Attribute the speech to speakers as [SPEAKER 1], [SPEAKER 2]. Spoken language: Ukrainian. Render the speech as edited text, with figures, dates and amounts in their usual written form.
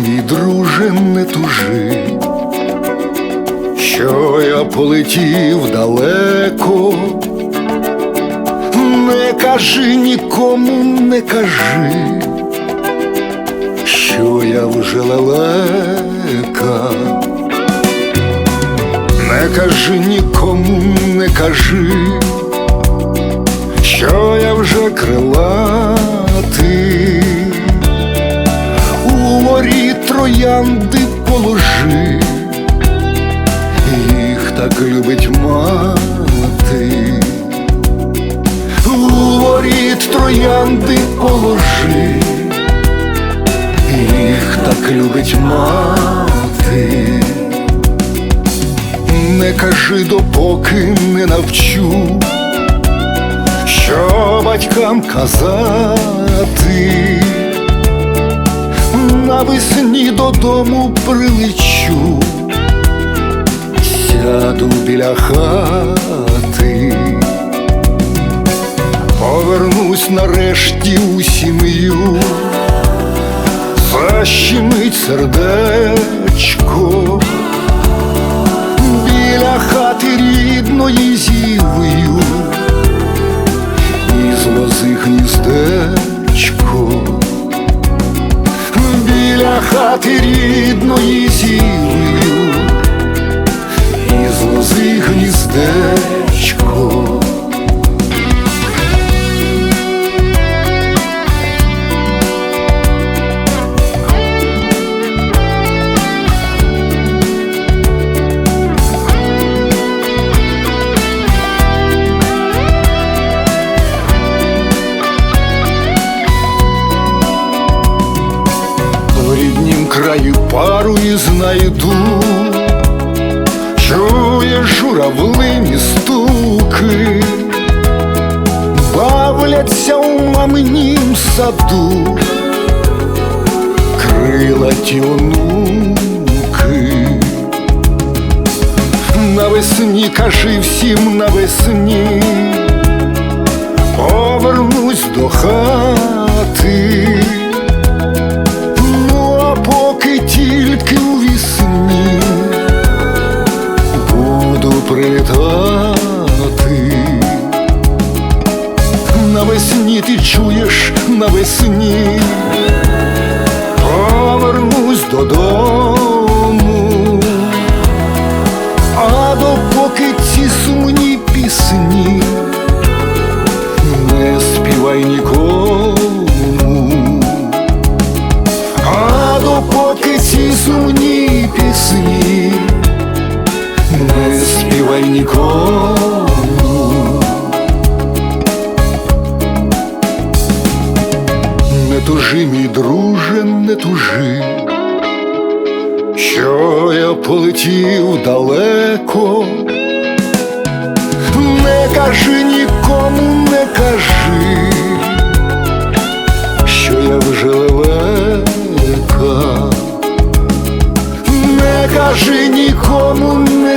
[SPEAKER 1] мій друже, не тужи, що я полетів далеко. Не кажи нікому, не кажи, що я вже лелека. Не кажи нікому, не кажи, що я вже крилатий. У воріт троянди положи, їх так любить мати. У воріт троянди положи, їх так любить мати. Не кажи, допоки не навчу, що батькам казати. Навесні додому прилечу, сяду біля хати. Повернусь нарешті у сім'ю, защемить сердечко. Біля хати рідної зів'ю, із лози гніздечко. Біля хати рідної зів'ю, із лози гніздечко. В ріднім краї пару і знайду, чує журавлині стуки, бавляться у маминім саду крилаті онуки. Навесні, кажи всім навесні, повернусь до хати. Поки тільки у вісні буду прилітати. Навесні, ти чуєш, навесні повернусь додому. А допоки ці сумні пісні не співай нікому. Допоки ці сумні пісні не співай нікому. Не тужи, мій друже, не тужи, що я полетів далеко. Не кажи нікому, не кажи, що я вже лелека. Не кажи нікому, не